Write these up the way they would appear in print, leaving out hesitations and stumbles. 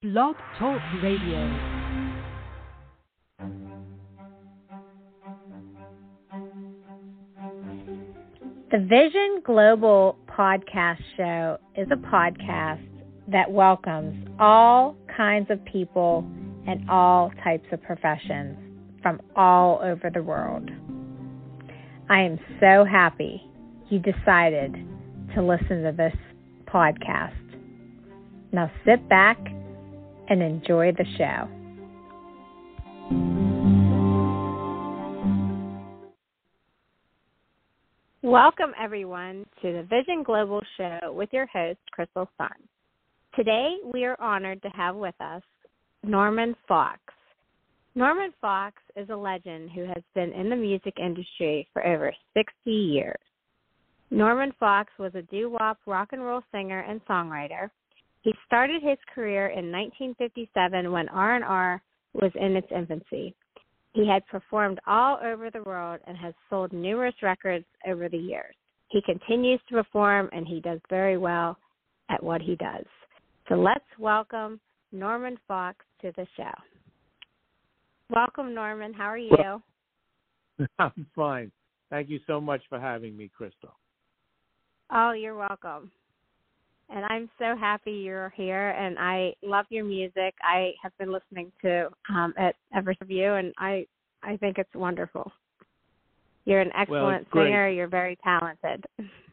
Blog Talk Radio. The Vision Global Podcast Show is a podcast that welcomes all kinds of people and all types of professions from all over the world. I am so happy you decided to listen to this podcast. Now sit back and enjoy the show. Welcome, everyone, to the Vision Global Show with your host, Crystal Sun. Today, we are honored to have with us Norman Fox. Norman Fox is a legend who has been in the music industry for over 60 years. Norman Fox was a doo-wop rock and roll singer and songwriter. He started his career in 1957 when R&R was in its infancy. He had performed all over the world and has sold numerous records over the years. He continues to perform, and he does very well at what he does. So let's welcome Norman Fox to the show. Welcome, Norman. How are you? I'm fine. Thank you so much for having me, Crystal. Oh, you're welcome. And I'm so happy you're here, and I love your music. I have been listening to it ever since you, and I think it's wonderful. You're an excellent singer. You're very talented.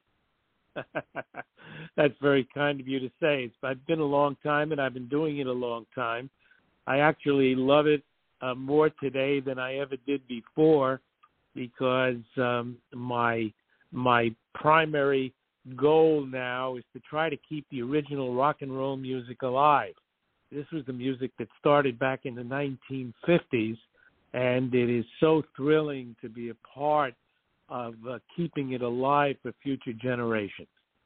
That's very kind of you to say. It's been a long time, and I've been doing it a long time. I actually love it more today than I ever did before because my primary goal now is to try to keep the original rock and roll music alive. This was the music that started back in the 1950s, and it is so thrilling to be a part of keeping it alive for future generations.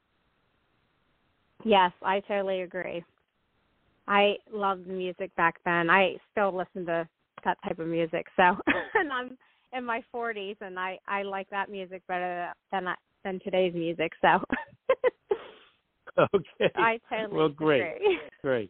Yes, I totally agree. I loved the music back then. I still listen to that type of music. So, and I'm in my 40s, and I like that music better than today's music. So, okay. I totally agree. Great.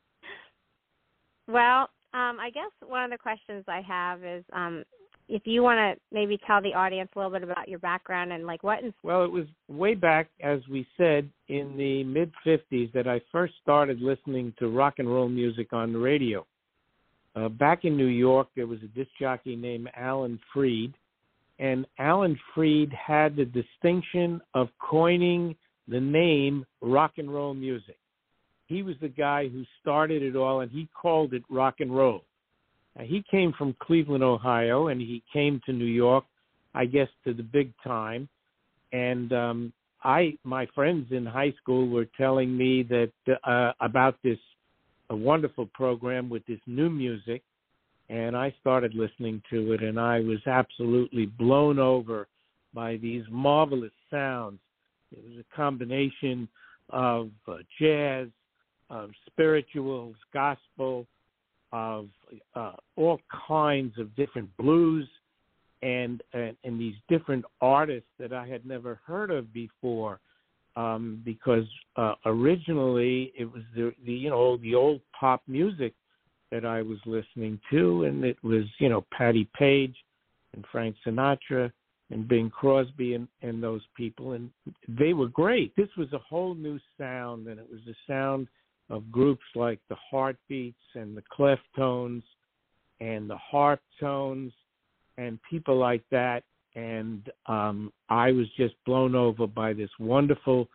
Well, I guess one of the questions I have is if you want to maybe tell the audience a little bit about your background and like what. Well, it was way back, as we said, in the mid-50s that I first started listening to rock and roll music on the radio. Back in New York, there was a disc jockey named Alan Freed, and Alan Freed had the distinction of coining the name rock and roll music. He was the guy who started it all, and he called it rock and roll. He came from Cleveland, Ohio, and he came to New York, I guess, to the big time. And my friends in high school were telling me that about this a wonderful program with this new music, and I started listening to it, and I was absolutely blown over by these marvelous sounds. It was a combination of jazz, of spirituals, gospel, of all kinds of different blues, and these different artists that I had never heard of before, because originally it was the old pop music that I was listening to, and it was Patti Page and Frank Sinatra and Bing Crosby and those people, and they were great. This was a whole new sound, and it was the sound of groups like the Heartbeats and the Cleftones and the Harp Tones and people like that. And I was just blown over by this wonderful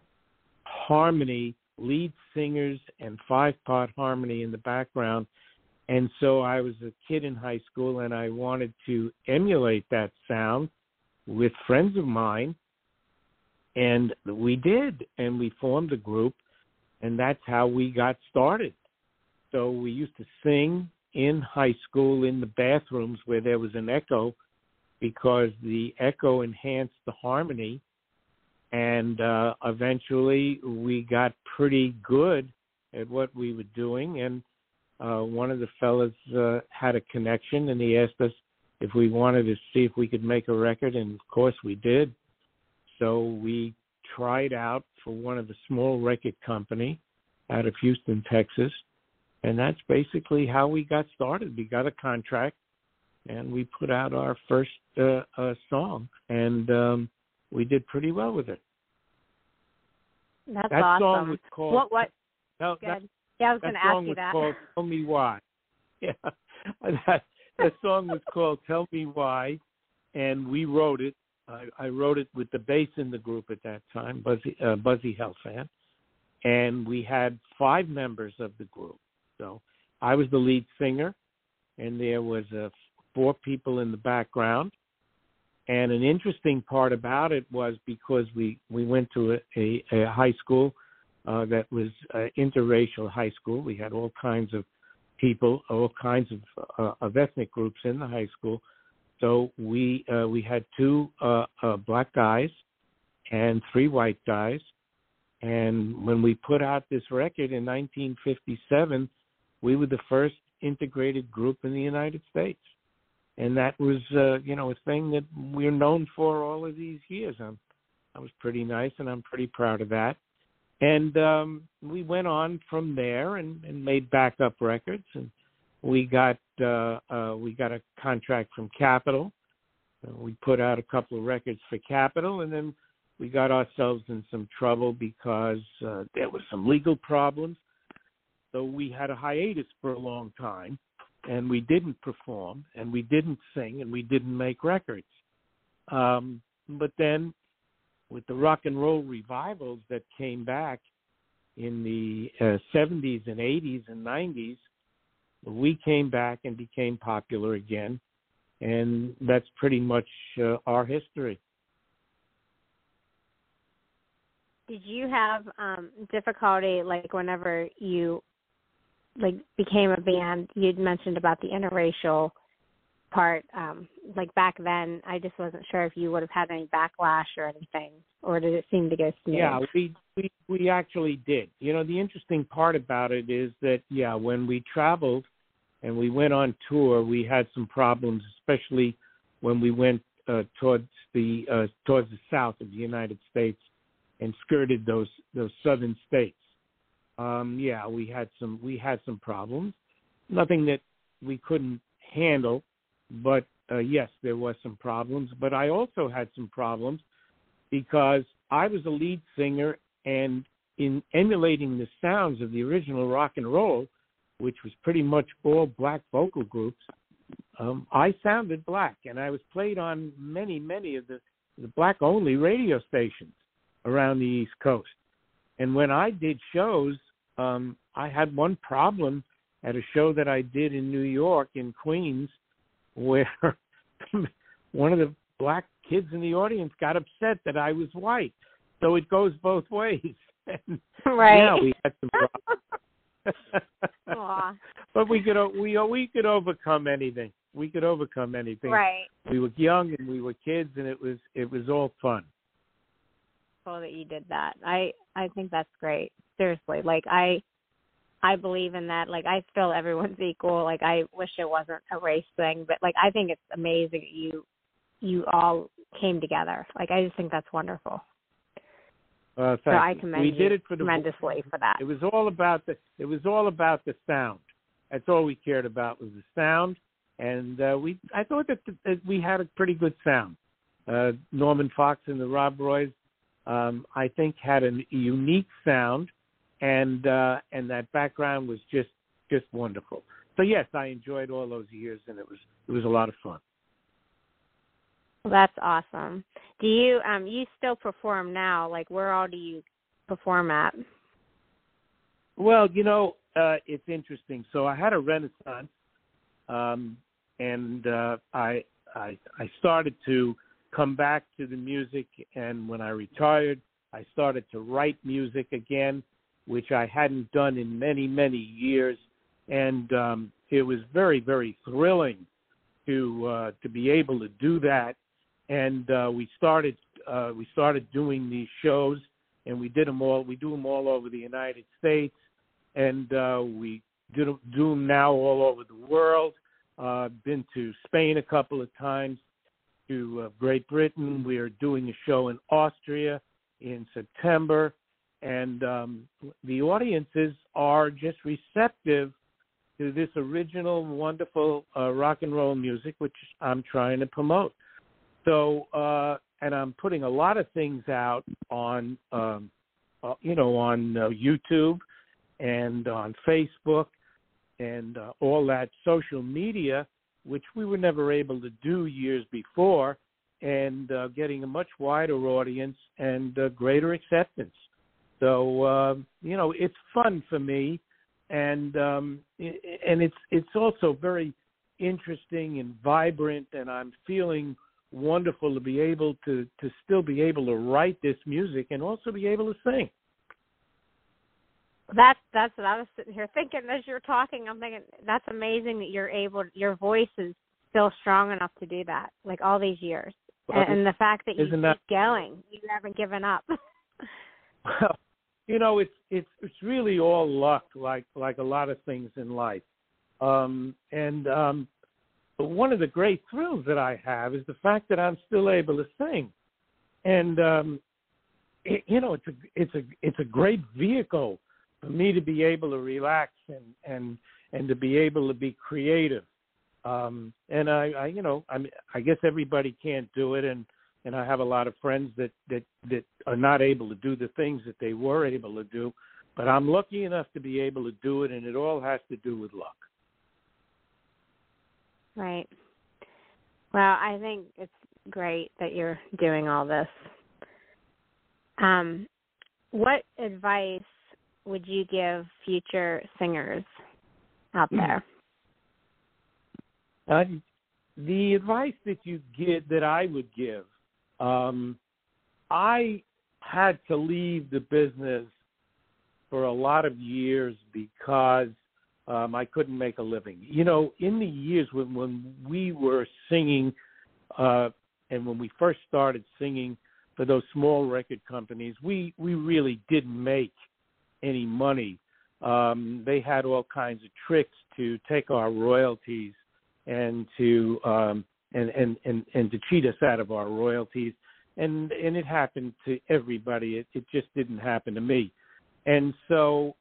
harmony, lead singers and 5-part harmony in the background. And so I was a kid in high school, and I wanted to emulate that sound with friends of mine. And we did, and we formed a group. And that's how we got started. So we used to sing in high school in the bathrooms where there was an echo, because the echo enhanced the harmony. And eventually we got pretty good at what we were doing. And one of the fellas had a connection, and he asked us if we wanted to see if we could make a record. And, of course, we did. So we tried out for one of the small record company out of Houston, Texas, And that's basically how we got started. We got a contract, and we put out our first song, and we did pretty well with it. That's that awesome. Song was called, what? No, Good. Yeah, I was going to ask you that. That song was called Tell Me Why. Yeah, that song was called Tell Me Why, and we wrote it. I wrote it with the bass in the group at that time, Buzzy Helfand, and we had 5 members of the group. So I was the lead singer, and there was 4 people in the background. And an interesting part about it was because we went to a high school that was interracial high school. We had all kinds of people, all kinds of ethnic groups in the high school. So we had 2 black guys and 3 white guys. And when we put out this record in 1957, we were the first integrated group in the United States. And that was, a thing that we're known for all of these years. I was pretty nice, and I'm pretty proud of that. And we went on from there and made backup records. And we got a contract from Capitol. We put out a couple of records for Capitol, and then we got ourselves in some trouble because there were some legal problems. So we had a hiatus for a long time. And we didn't perform, and we didn't sing, and we didn't make records. But then with the rock and roll revivals that came back in the 70s and 80s and 90s, we came back and became popular again. And that's pretty much our history. Did you have difficulty, like, whenever you became a band? You'd mentioned about the interracial part. Like, back then, I just wasn't sure if you would have had any backlash or anything, or did it seem to go smooth? Yeah, we actually did. The interesting part about it is that, when we traveled and we went on tour, we had some problems, especially when we went towards the south of the United States and skirted those southern states. We had some problems. Nothing that we couldn't handle, but yes, there was some problems. But I also had some problems because I was a lead singer, and in emulating the sounds of the original rock and roll, which was pretty much all black vocal groups, I sounded black, and I was played on many of the black-only radio stations around the East Coast. And when I did shows, I had one problem at a show that I did in New York, in Queens, where one of the black kids in the audience got upset that I was white. So it goes both ways. Right. Yeah, we had some problems. But we could overcome anything. We could overcome anything. Right. We were young and we were kids, and it was all fun. Cool that you did that. I think that's great. Seriously, like I believe in that. Like, I feel everyone's equal. Like, I wish it wasn't a race thing, but like I think it's amazing that you all came together. Like, I just think that's wonderful. So I commend you tremendously for that. It was all about the sound. That's all we cared about was the sound, and I thought that we had a pretty good sound. Norman Fox and the Rob Roys, I think, had a unique sound, and that background was just wonderful. So yes, I enjoyed all those years, and it was a lot of fun. Well, that's awesome. Do you you still perform now? Like, where all do you perform at? Well, it's interesting. So I had a renaissance, and I started to come back to the music, and when I retired, I started to write music again, which I hadn't done in many years, and it was very, very thrilling to be able to do that. And we started doing these shows, and we did them all. We do them all over the United States, and we do them now all over the world. Been to Spain a couple of times, to Great Britain. We are doing a show in Austria in September, and the audiences are just receptive to this original, wonderful rock and roll music, which I'm trying to promote. So, and I'm putting a lot of things out on, on YouTube and on Facebook and all that social media, which we were never able to do years before, and getting a much wider audience and greater acceptance. So, it's fun for me, and it's also very interesting and vibrant, and I'm feeling wonderful to be able to still be able to write this music and also be able to sing. That's what I was sitting here thinking as you're talking. I'm thinking that's amazing that your voice is still strong enough to do that, like all these years. Well, and the fact that you keep going, you haven't given up. Well, it's really all luck, like a lot of things in life. But one of the great thrills that I have is the fact that I'm still able to sing, and it's a great vehicle for me to be able to relax and to be able to be creative. And I guess everybody can't do it, and I have a lot of friends that are not able to do the things that they were able to do, but I'm lucky enough to be able to do it, and it all has to do with luck. Right. Well, I think it's great that you're doing all this. What advice would you give future singers out there? The advice that I would give, I had to leave the business for a lot of years because I couldn't make a living. In the years when we were singing, and when we first started singing for those small record companies, we really didn't make any money. They had all kinds of tricks to take our royalties and to and to cheat us out of our royalties, and it happened to everybody. It just didn't happen to me. And so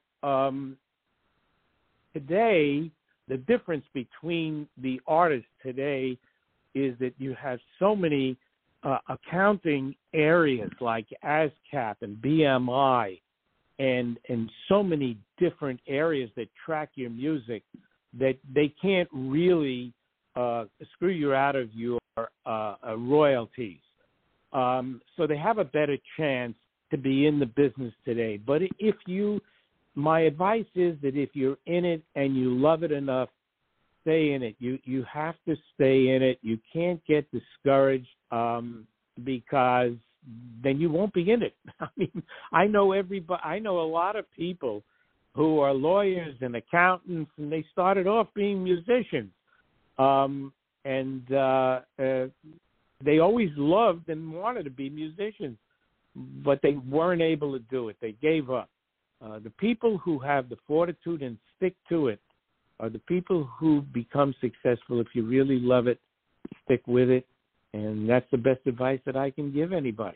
today, the difference between the artists today is that you have so many accounting areas like ASCAP and BMI and so many different areas that track your music that they can't really screw you out of your royalties. So they have a better chance to be in the business today. But my advice is that if you're in it and you love it enough, stay in it. You have to stay in it. You can't get discouraged because then you won't be in it. I mean, I know a lot of people who are lawyers and accountants, and they started off being musicians, and they always loved and wanted to be musicians, but they weren't able to do it. They gave up. The people who have the fortitude and stick to it are the people who become successful. If you really love it, stick with it. And that's the best advice that I can give anybody.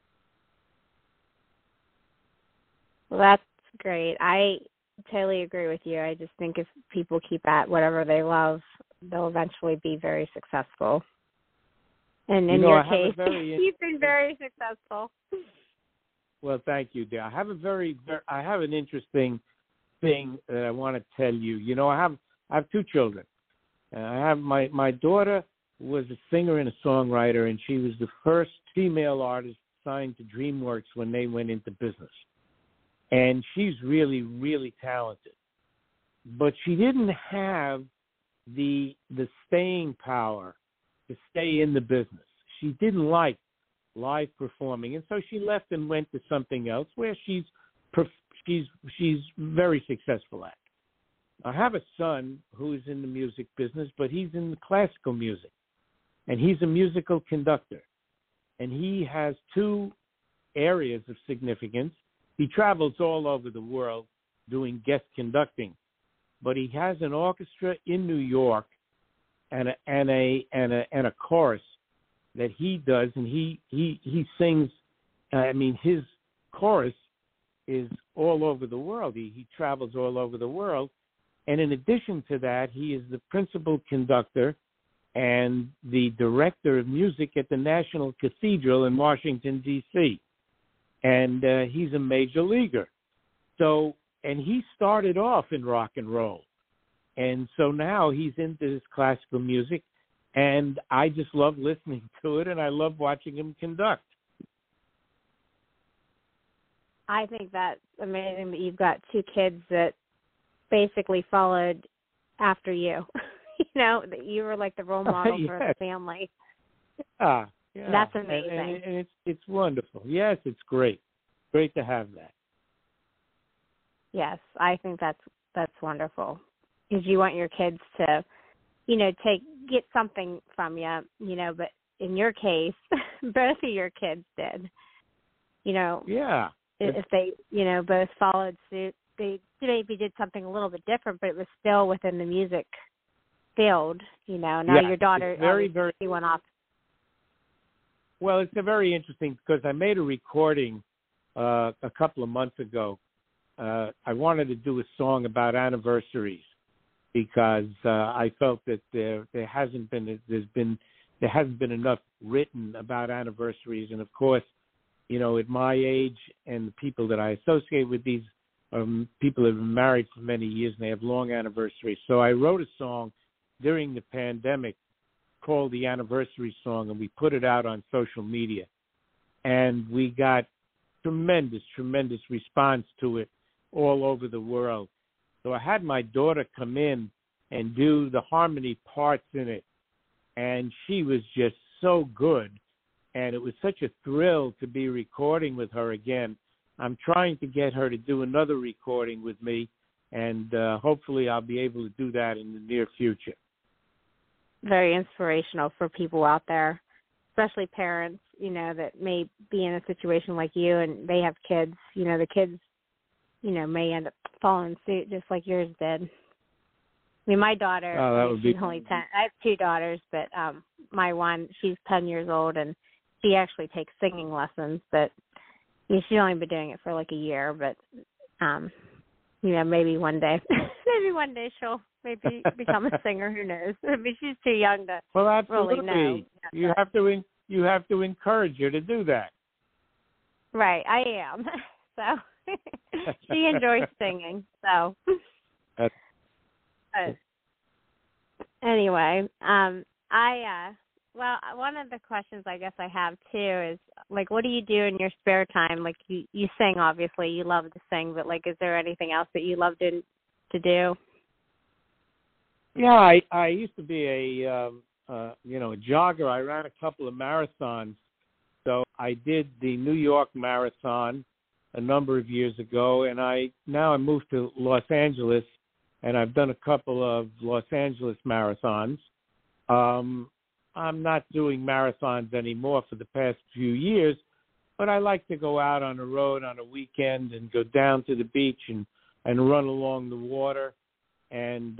Well, that's great. I totally agree with you. I just think if people keep at whatever they love, they'll eventually be very successful. And in your case, you've been very successful. Well, thank you, dear. I have an interesting thing that I want to tell you. I have two children. I have my daughter was a singer and a songwriter, and she was the first female artist signed to DreamWorks when they went into business. And she's really, really talented. But she didn't have the staying power to stay in the business. She didn't like live performing, and so she left and went to something else where she's very successful at. I have a son who's in the music business, but he's in the classical music, and he's a musical conductor, and he has two areas of significance. He travels all over the world doing guest conducting, but he has an orchestra in New York and a chorus that he does, and he sings. I mean, his chorus is all over the world. He travels all over the world, And in addition to that, he is the principal conductor and the director of music at the National Cathedral in Washington, D.C. And he's a major leaguer. So, and he started off in rock and roll. And so now he's into his classical music, and I just love listening to it, and I love watching him conduct. I think that's amazing that you've got two kids that basically followed after you. You know, that you were like the role model Yes. for the family. Yeah. That's amazing. And it's wonderful. Yes, it's great. Great to have that. Yes, I think that's wonderful. Because you want your kids to, you know, get something from you, you know, but in your case, both of your kids did. You know, Yeah. If they, you know, both followed suit, they maybe did something a little bit different, but it was still within the music field, you know. Now your daughter very went off. Well, it's a very interesting because I made a recording a couple of months ago. I wanted to do a song about anniversaries because I felt that there hasn't been enough written about anniversaries, and of course, you know, at my age and the people that I associate with, these people have been married for many years and they have long anniversaries. So I wrote a song during the pandemic called The Anniversary Song, and we put it out on social media. And we got tremendous response to it all over the world. So I had my daughter come in and do the harmony parts in it, and she was just so good. And it was such a thrill to be recording with her again. I'm trying to get her to do another recording with me, and hopefully I'll be able to do that in the near future. Very inspirational for people out there, especially parents, you know, that may be in a situation like you and they have kids. You know, the kids, you know, may end up following suit just like yours did. I mean, my daughter, she's only 10. I have two daughters, but my one, she's 10 years old, and she actually takes singing lessons. But you know, she's only been doing it for like a year. But you know, maybe one day she'll maybe become a singer. Who knows? I mean, she's too young to really know. You have to encourage her to do that. Right, I am. So she enjoys singing. So anyway, well, one of the questions I guess I have too is, like, what do you do in your spare time? Like, you sing, obviously, you love to sing, but like, is there anything else that you love to do? Yeah, I used to be a jogger. I ran a couple of marathons. So I did the New York Marathon a number of years ago, and I moved to Los Angeles, and I've done a couple of Los Angeles marathons. I'm not doing marathons anymore for the past few years, but I like to go out on the road on a weekend and go down to the beach and run along the water and,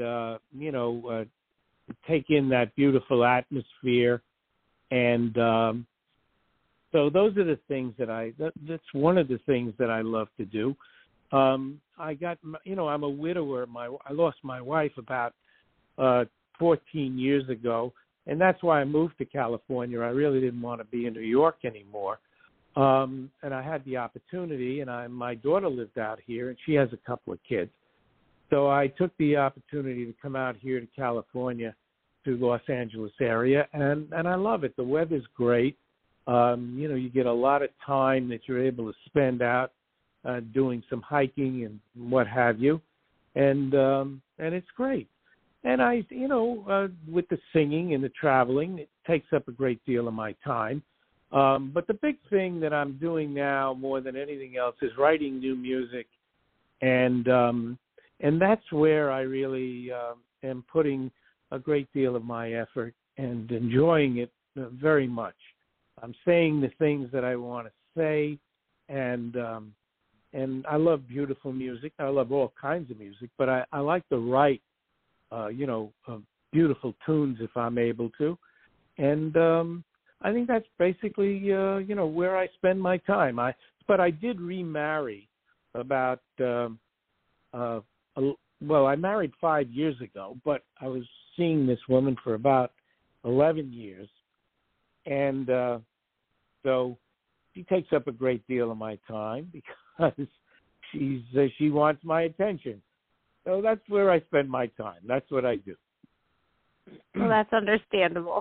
take in that beautiful atmosphere. And so those are the things that's one of the things that I love to do. I'm a widower. I lost my wife about 14 years ago, and that's why I moved to California. I really didn't want to be in New York anymore. And I had the opportunity, and my daughter lived out here, and she has a couple of kids. So I took the opportunity to come out here to California, to Los Angeles area, and I love it. The weather's great. You get a lot of time that you're able to spend out doing some hiking and what have you, and it's great. And with the singing and the traveling, it takes up a great deal of my time. But the big thing that I'm doing now more than anything else is writing new music, and that's where I really am putting a great deal of my effort and enjoying it very much. I'm saying the things that I want to say, and I love beautiful music. I love all kinds of music, but I like to write, beautiful tunes if I'm able to, and I think that's basically where I spend my time. But I did remarry about well, I married 5 years ago, but I was seeing this woman for about 11 years. And so she takes up a great deal of my time because she wants my attention. So that's where I spend my time. That's what I do. Well, that's understandable.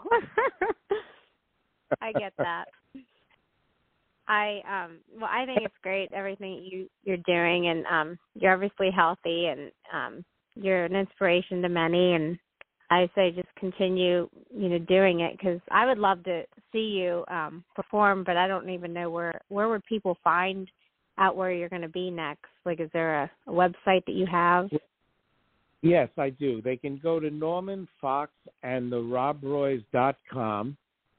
I get that. I think it's great everything you're doing, and you're obviously healthy, and you're an inspiration to many. And I say just continue, doing it, because I would love to see you perform, but I don't even know where would people find out where you're going to be next. Like, is there a website that you have? Yes, I do. They can go to normanfoxandtherobroys.com,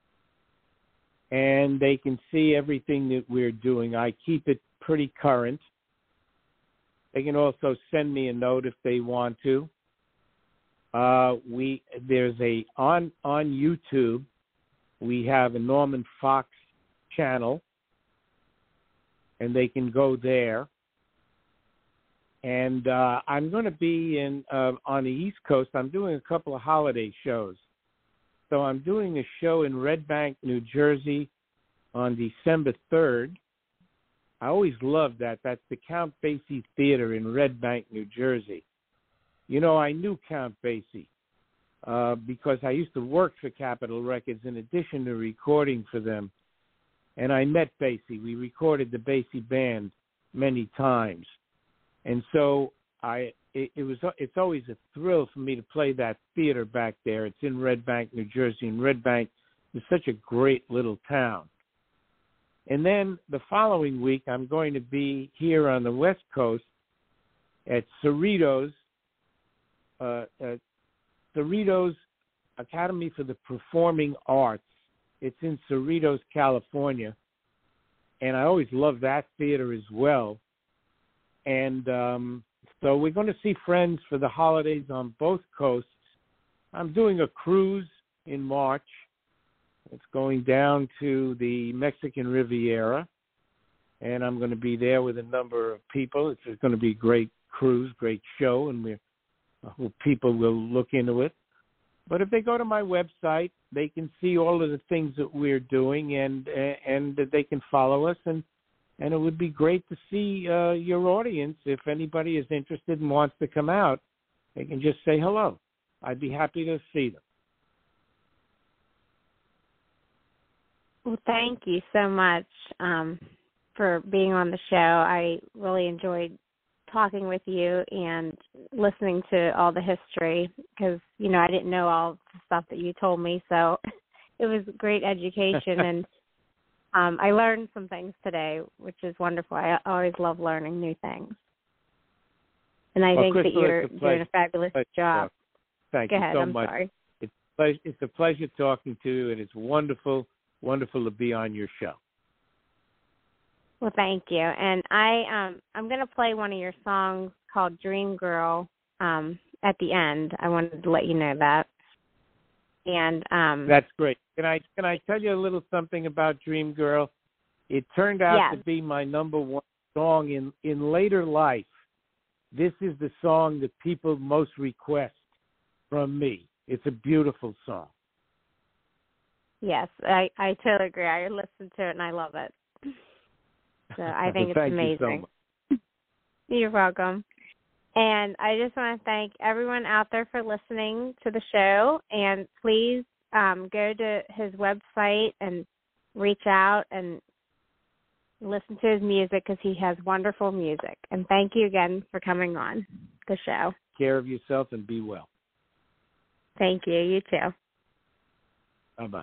and they can see everything that we're doing. I keep it pretty current. They can also send me a note if they want to. There's on YouTube, we have a Norman Fox channel, and they can go there. And I'm going to be on the East Coast. I'm doing a couple of holiday shows. So I'm doing a show in Red Bank, New Jersey on December 3rd. I always loved that. That's the Count Basie Theater in Red Bank, New Jersey. I knew Count Basie because I used to work for Capitol Records in addition to recording for them. And I met Basie. We recorded the Basie Band many times. And so it's always a thrill for me to play that theater back there. It's in Red Bank, New Jersey, and Red Bank is such a great little town. And then the following week, I'm going to be here on the West Coast at Cerritos Academy for the Performing Arts. It's in Cerritos, California, and I always love that theater as well. And so we're going to see friends for the holidays on both coasts. I'm doing a cruise in March. It's going down to the Mexican Riviera, and I'm going to be there with a number of people. It's going to be a great cruise, great show, and I hope people will look into it. But if they go to my website, they can see all of the things that we're doing, and they can follow us. And it would be great to see your audience. If anybody is interested and wants to come out, they can just say hello. I'd be happy to see them. Well, thank you so much for being on the show. I really enjoyed talking with you and listening to all the history because, I didn't know all the stuff that you told me. So it was great education, and I learned some things today, which is wonderful. I always love learning new things. And I think Crystal, that you're doing a fabulous job. Thank Go you ahead, so I'm much. sorry. It's a pleasure talking to you, and it's wonderful to be on your show. Well, thank you. And I'm going to play one of your songs called Dream Girl at the end. I wanted to let you know that. And that's great. Can I tell you a little something about Dream Girl? It turned out to be my number one song in later life. This is the song that people most request from me. It's a beautiful song. Yes, I totally agree. I listened to it and I love it. So I think it's amazing. Thank you so much. You're welcome. And I just want to thank everyone out there for listening to the show. And please go to his website and reach out and listen to his music because he has wonderful music. And thank you again for coming on the show. Take care of yourself and be well. Thank you. You too. Bye-bye.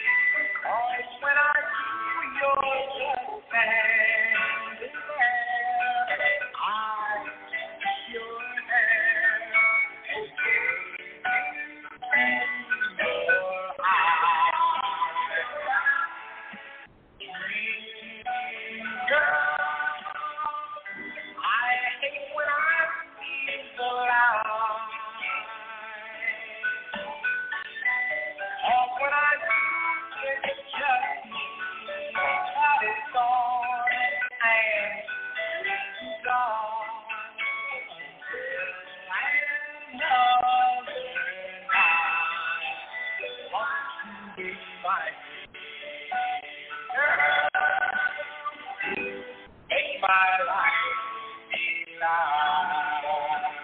When I do your best, my girl, make my life delight.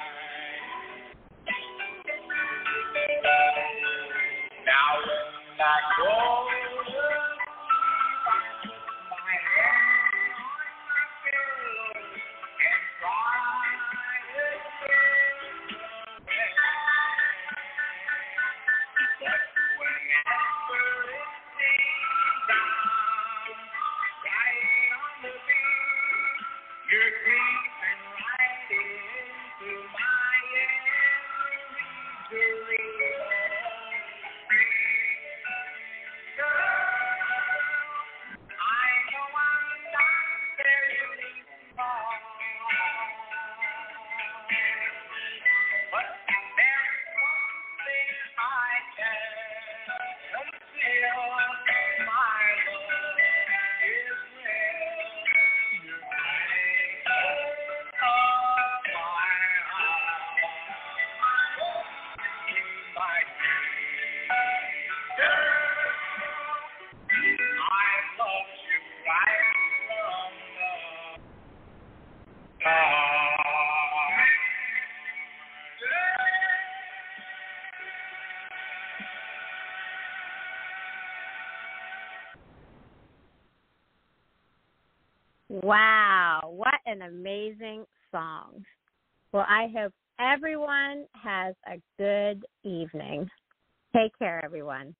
Now when I go to sleep, I put my head on my pillow and try to sleep away. But whenever it seems I'm right on the beat, you're creeping right into my every Wow, what an amazing song. Well, I hope everyone has a good evening. Take care, everyone.